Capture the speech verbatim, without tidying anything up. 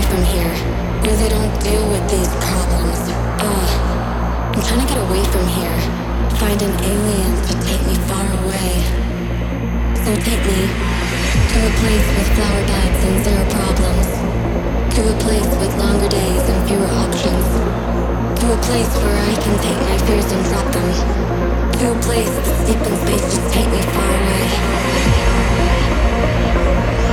from here, where they don't deal with these problems. Uh, I'm trying to get away from here, find an alien to take me far away. So take me to a place with flower beds and zero problems. To a place with longer days and fewer options. To a place where I can take my fears and drop them. To a place that's deep in space, just take me far away.